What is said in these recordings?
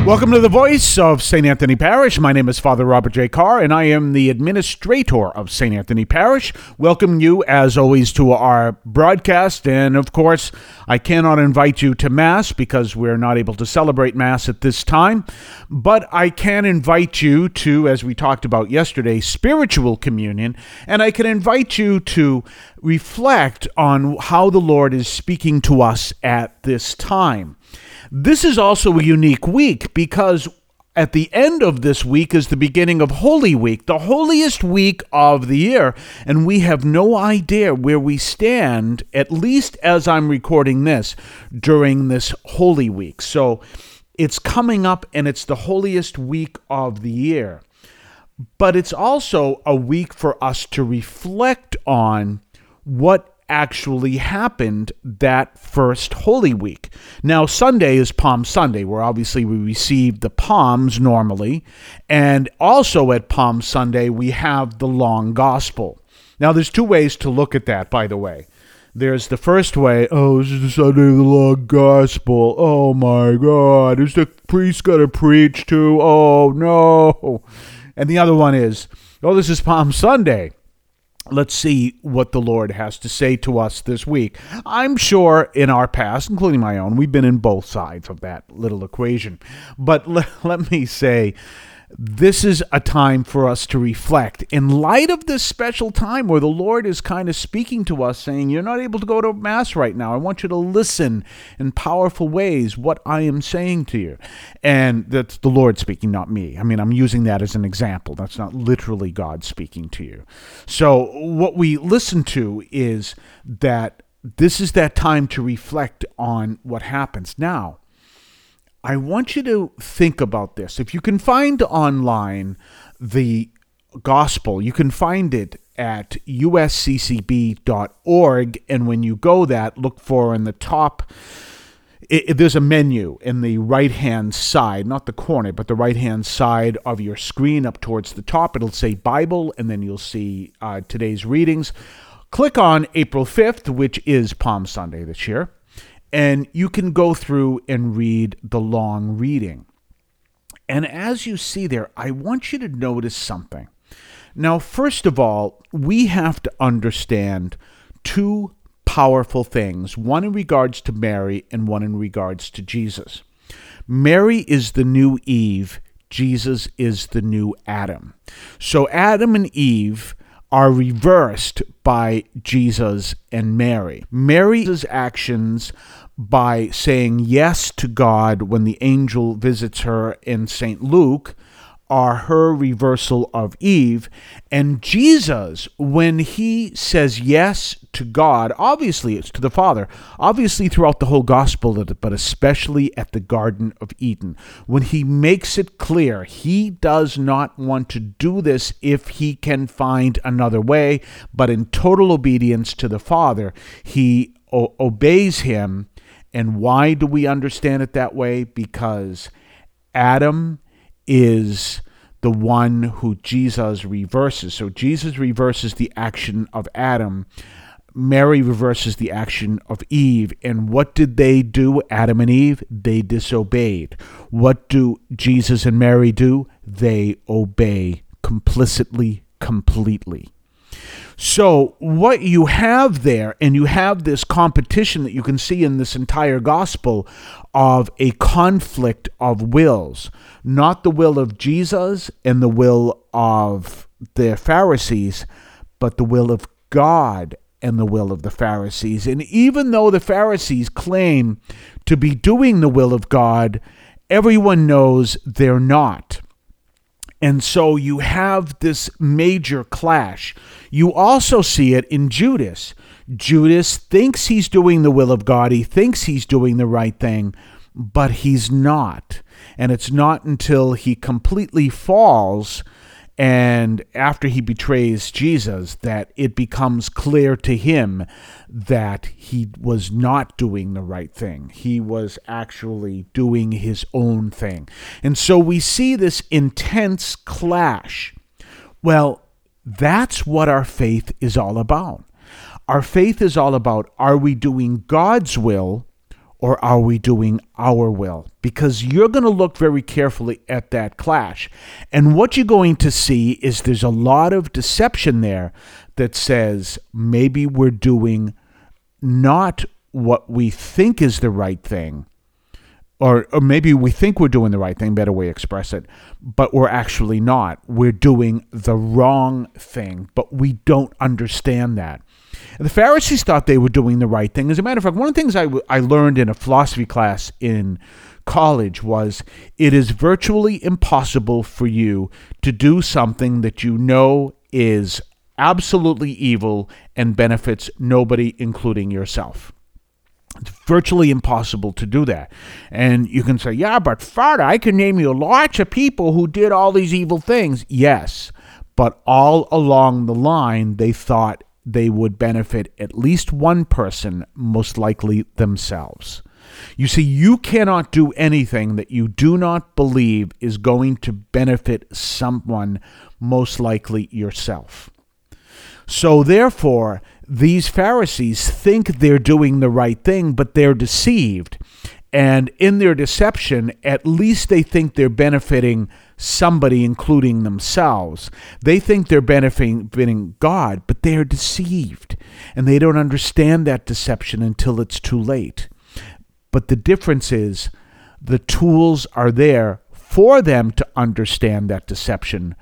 Welcome to the Voice of St. Anthony Parish. My name is Father Robert J. Carr, and I am the administrator of St. Anthony Parish. Welcome you, as always, to our broadcast. And, of course, I cannot invite you to Mass because we're not able to celebrate Mass at this time. But I can invite you to, as we talked about yesterday, spiritual communion. And I can invite you to reflect on how the Lord is speaking to us at this time. This is also a unique week because at the end of this week is the beginning of Holy Week, the holiest week of the year, and we have no idea where we stand, at least as I'm recording this, during this Holy Week. So it's coming up and it's the holiest week of the year. But it's also a week for us to reflect on what actually happened that first Holy Week. Now, Sunday is Palm Sunday, where obviously we receive the palms normally, and also at Palm Sunday we have the long gospel. Now, there's two ways to look at that, by the way. There's the first way, this is the Sunday of the long gospel. Oh my God, is the priest going to preach too? Oh no. And the other one is, this is Palm Sunday. Let's see what the Lord has to say to us this week. I'm sure in our past, including my own, we've been in both sides of that little equation. But let me say, this is a time for us to reflect. In light of this special time where the Lord is kind of speaking to us, saying, you're not able to go to Mass right now. I want you to listen in powerful ways what I am saying to you. And that's the Lord speaking, not me. I mean, I'm using that as an example. That's not literally God speaking to you. So what we listen to is that this is that time to reflect on what happens. Now, I want you to think about this. If you can find online the gospel, you can find it at usccb.org. And when you go that, look for in the top, there's a menu in the right-hand side, not the corner, but the right-hand side of your screen up towards the top. It'll say Bible, and then you'll see today's readings. Click on April 5th, which is Palm Sunday this year. And you can go through and read the long reading. And as you see there, I want you to notice something. Now, first of all, we have to understand two powerful things, one in regards to Mary and one in regards to Jesus. Mary is the new Eve. Jesus is the new Adam. So Adam and Eve are reversed by Jesus and Mary. Mary's actions by saying yes to God when the angel visits her in St. Luke are her reversal of Eve. And Jesus, when he says yes to God, obviously it's to the Father, obviously throughout the whole gospel, but especially at the Garden of Eden, when he makes it clear he does not want to do this if he can find another way, but in total obedience to the Father, he obeys him. And why do we understand it that way? Because Adam is the one who Jesus reverses. So Jesus reverses the action of Adam. Mary reverses the action of Eve. And what did they do, Adam and Eve? They disobeyed. What do Jesus and Mary do? They obey complicitly, completely. So what you have there, and you have this competition that you can see in this entire gospel of a conflict of wills, not the will of Jesus and the will of the Pharisees, but the will of God and the will of the Pharisees. And even though the Pharisees claim to be doing the will of God, everyone knows they're not. And so you have this major clash. You also see it in Judas. Judas thinks he's doing the will of God. He thinks he's doing the right thing, but he's not. And it's not until he completely falls and after he betrays Jesus that it becomes clear to him that he was not doing the right thing. He was actually doing his own thing. And so we see this intense clash. Well, that's what our faith is all about. Our faith is all about, are we doing God's will or are we doing our will? Because you're going to look very carefully at that clash. And what you're going to see is there's a lot of deception there that says maybe we're doing not what we think is the right thing, or maybe we think we're doing the right thing, better way to express it, but we're actually not. We're doing the wrong thing, but we don't understand that. The Pharisees thought they were doing the right thing. As a matter of fact, one of the things I learned in a philosophy class in college was it is virtually impossible for you to do something that you know is absolutely evil and benefits nobody, including yourself. It's virtually impossible to do that. And you can say, yeah, but Father, I can name you lots of people who did all these evil things. Yes, but all along the line, they thought they would benefit at least one person, most likely themselves. You see, you cannot do anything that you do not believe is going to benefit someone, most likely yourself. So therefore, these Pharisees think they're doing the right thing, but they're deceived. And in their deception, at least they think they're benefiting somebody, including themselves. They think they're benefiting God, but they're deceived. And they don't understand that deception until it's too late. But the difference is the tools are there for them to understand that deception,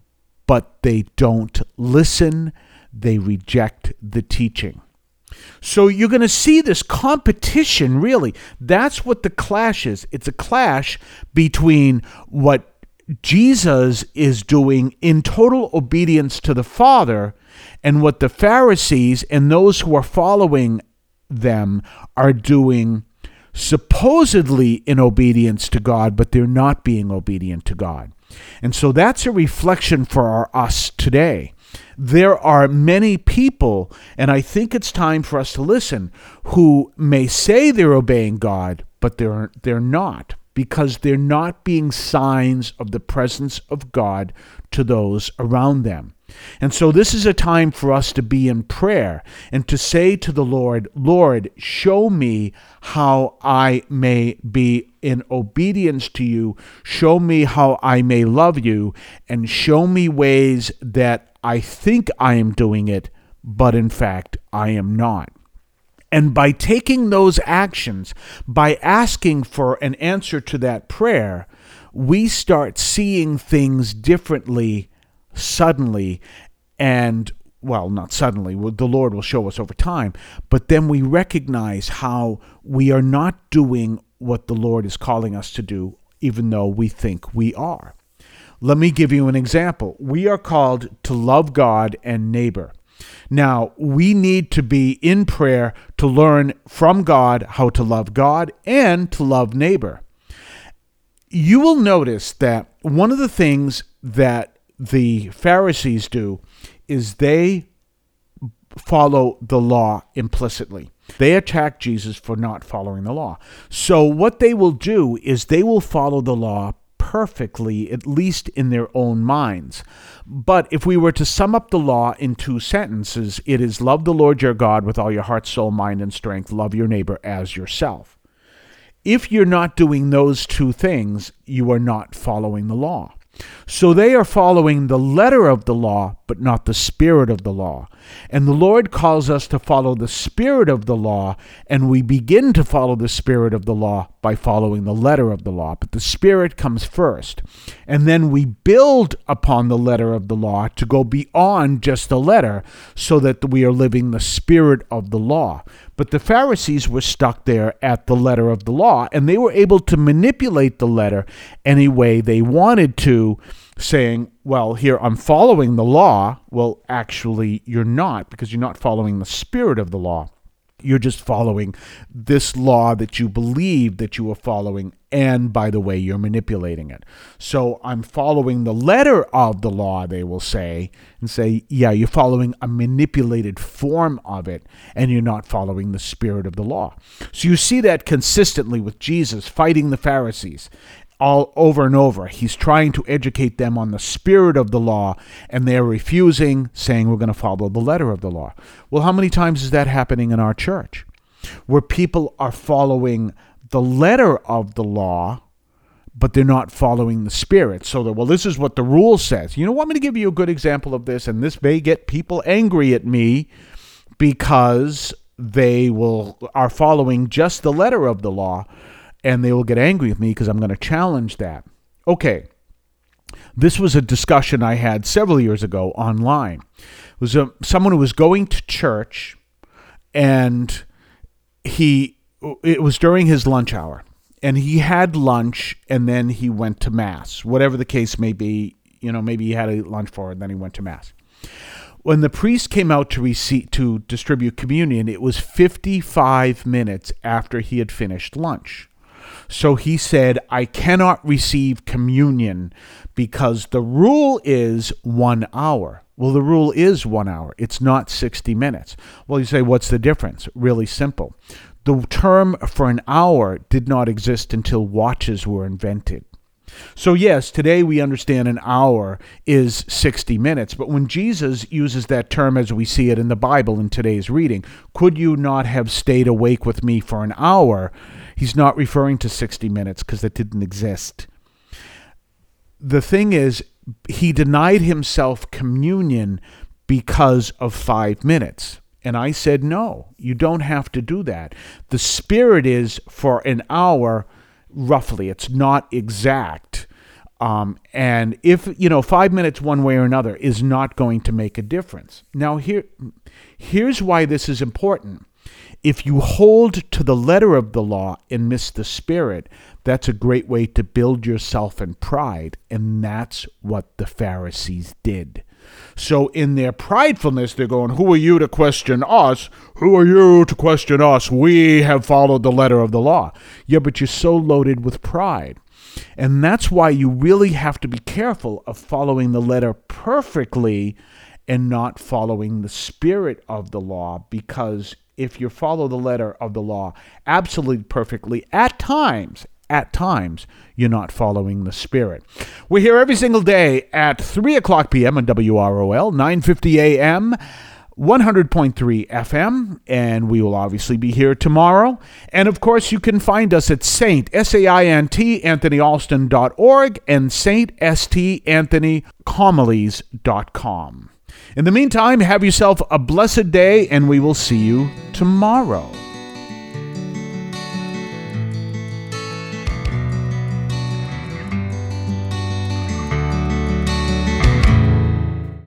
but they don't listen. They reject the teaching. So you're going to see this competition, really. That's what the clash is. It's a clash between what Jesus is doing in total obedience to the Father and what the Pharisees and those who are following them are doing supposedly in obedience to God, but they're not being obedient to God. And so that's a reflection for us today. There are many people, and I think it's time for us to listen, who may say they're obeying God, but they're not, because they're not being signs of the presence of God to those around them. And so this is a time for us to be in prayer and to say to the Lord, Lord, show me how I may be in obedience to you. Show me how I may love you, and show me ways that I think I am doing it, but in fact, I am not. And by taking those actions, by asking for an answer to that prayer, we start seeing things differently suddenly, and, well, not suddenly, the Lord will show us over time, but then we recognize how we are not doing what the Lord is calling us to do, even though we think we are. Let me give you an example. We are called to love God and neighbor. Now, we need to be in prayer to learn from God how to love God and to love neighbor. You will notice that one of the things that the Pharisees do is they follow the law implicitly. They attack Jesus for not following the law. So what they will do is they will follow the law perfectly, at least in their own minds. But if we were to sum up the law in 2 sentences, it is love the Lord your God with all your heart, soul, mind, and strength. Love your neighbor as yourself. If you're not doing those 2 things, you are not following the law. So they are following the letter of the law, but not the spirit of the law. And the Lord calls us to follow the spirit of the law, and we begin to follow the spirit of the law by following the letter of the law. But the spirit comes first. And then we build upon the letter of the law to go beyond just the letter so that we are living the spirit of the law. But the Pharisees were stuck there at the letter of the law, and they were able to manipulate the letter any way they wanted to, saying, well, here, I'm following the law. Well, actually, you're not, because you're not following the spirit of the law. You're just following this law that you believe that you are following, and by the way, you're manipulating it. So I'm following the letter of the law, they will say, and say, yeah, you're following a manipulated form of it, and you're not following the spirit of the law. So you see that consistently with Jesus fighting the Pharisees. All over and over, he's trying to educate them on the spirit of the law, and they're refusing, saying we're going to follow the letter of the law. Well, how many times is that happening in our church? where people are following the letter of the law, but they're not following the Spirit. So that, well, this is what the rule says. You know, want me to give you a good example of this, and this may get people angry at me because they are following just the letter of the law, and they will get angry with me because I'm going to challenge that. Okay, this was a discussion I had several years ago online. It was someone who was going to church, and it was during his lunch hour. And he had lunch, and then he went to Mass. Whatever the case may be, maybe he had a lunch for it, and then he went to Mass. When the priest came out to distribute communion, it was 55 minutes after he had finished lunch. So he said, I cannot receive communion because the rule is 1 hour. Well, the rule is 1 hour. It's not 60 minutes. Well, you say, what's the difference? Really simple. The term for an hour did not exist until watches were invented. So yes, today we understand an hour is 60 minutes, but when Jesus uses that term as we see it in the Bible in today's reading, could you not have stayed awake with me for an hour? He's not referring to 60 minutes because that didn't exist. The thing is, he denied himself communion because of 5 minutes. And I said, no, you don't have to do that. The Spirit is for an hour, roughly. It's not exact. And if, 5 minutes one way or another is not going to make a difference. Now, here's why this is important. If you hold to the letter of the law and miss the Spirit, that's a great way to build yourself in pride. And that's what the Pharisees did. So in their pridefulness, they're going, who are you to question us? Who are you to question us? We have followed the letter of the law. Yeah, but you're so loaded with pride. And that's why you really have to be careful of following the letter perfectly and not following the spirit of the law, because if you follow the letter of the law absolutely perfectly, at times, you're not following the Spirit. We're here every single day at 3 o'clock p.m. on WROL, 9:50 a.m., 100.3 FM, and we will obviously be here tomorrow. And, of course, you can find us at Saint, SAINT, AnthonyAlston.org and SaintSTAnthonyHomilies.com. In the meantime, have yourself a blessed day, and we will see you tomorrow.